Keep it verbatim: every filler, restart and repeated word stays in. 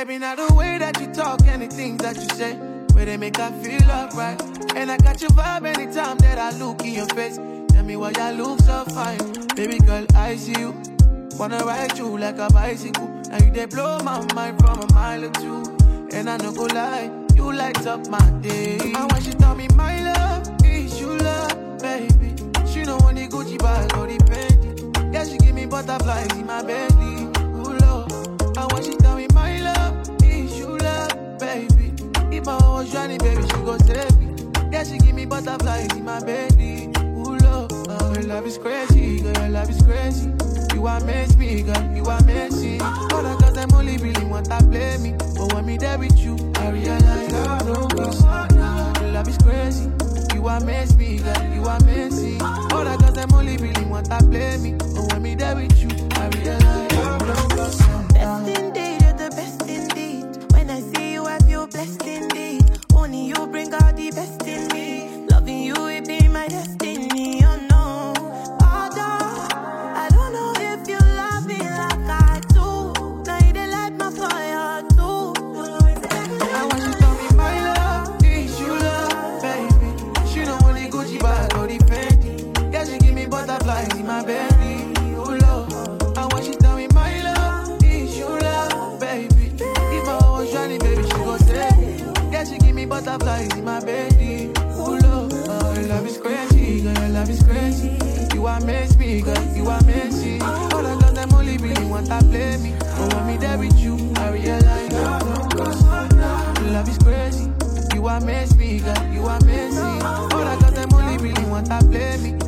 Baby, now the way that you talk and the things that you say, where they make I feel alright. And I got your vibe anytime that I look in your face. Tell me why you look so fine. Baby girl, I see you. Wanna ride you like a bicycle. Now you they blow my mind from a mile or two. And I no go lie, you light up my day. And when she tell me my love is you love, baby. She know when the Gucci bag or the Fendi. Yeah, she give me butterflies in my belly. Ooh, Lord. And when she tell me my love is you love, baby. If I was Johnny, baby, she go save me. Yeah, she give me butterflies in my belly. Ooh, Lord. Oh, your love is crazy, girl, your love is crazy. You amaze me, girl, you amazing. All the girls, them only really want to play me. But when me there with you, I realize I don't miss. Your love is crazy. You amaze me, girl, you amazing. All the girls, them only really want to play me. But when me there with you, I realize I don't miss. Best indeed, you're the best indeed. When I see you, I feel blessed indeed. Only you bring out the best in me. Loving you, it be my destiny, oh no. I don't know if you love me like I do. Now you dey light my fire too. I want you to tell me my love is you love, baby. She know when the Gucci bag or the Fendi. Yeah, she give me butterflies in my belly. Oh Lord, I want you to tell me my love is you love, baby. If I was Johnny, baby, she go save me. Yeah, she give me butterflies in my belly. Oh Lord, oh, your love is crazy, girl, your love is crazy. You amaze me, girl, you amazing. All the girls, them only really want to play me. But when me there with you, I realize your love is crazy. You amaze me, girl, you amazing. All the girls, them only really want to play me.